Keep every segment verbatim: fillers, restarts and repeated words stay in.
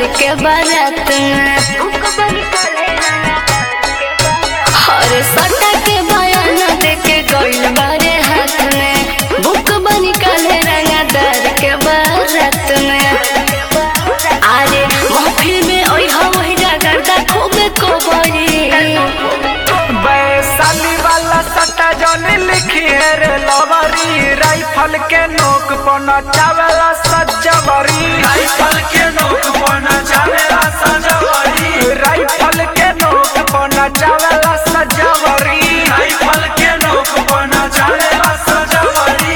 के बारात में हर सटा के बयान देके गइल बारे हाथ में बुक बनी काले रंगदार के बारात में। अरे महफिल में ओई हवई डगरदा खूबे कोबरी वैशाली वाला सट्टा जौन लिखी है रे लवरी राइफल के नोक पर नचावेला सजवरी राइफल के नोक पर नचावेला सजवरी राइफल के नोक पर नचावेला सजवरी राइफल के नोक पर नचावेला सजवरी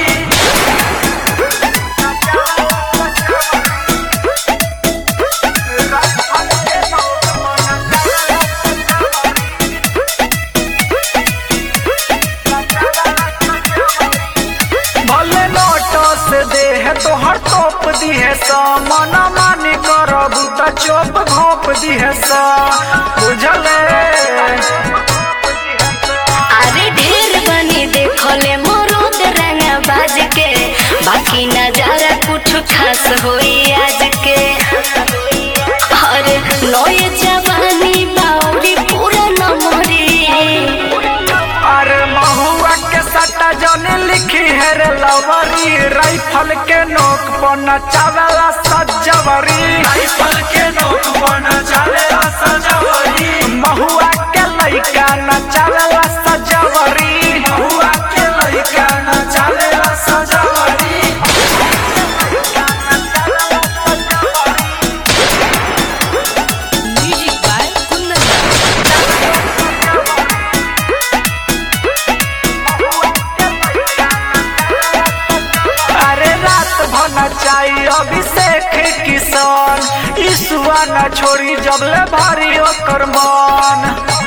भले नोटो से दे है तो हर तोप दी है सा मना मानी करबू त चोप घोप दी है सा बुझले। अरे ढेर बनी देखले मोरूद रंगा बाज के बाकी नजारा कुछ खास होई आज के। अरे नए जवानी बाउरी पूरा नमरी अरे महुआ के सट्टा जौन लिखी है रे लवरी राइफल के नोक पर नचावेला सजवरी राइफल के नोक पर नचावेला सजवरी महुआ के लइका नचावेला सजवरी हुआ के लइका नचावेला सजवरी अरे रात भर नचाई अभिषेक किसान ईसुआ न छोड़ी जबले भारी ओकर मन।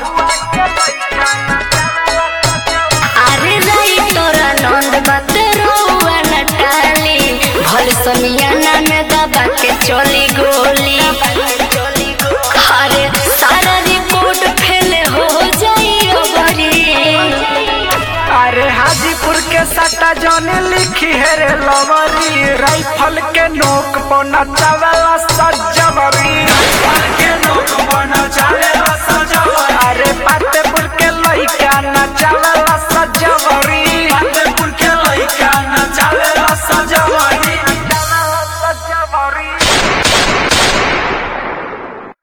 अरे राई तोरा नंद बात रोआ न टाली भल समियाना में दबा के चली गोली। अरे सारा रिपोर्ट फेल हो जाई अबरी अरे हाजीपुर के सट्टा जौन लिखी है रे लवरी राइफल के नोक पर नचावेला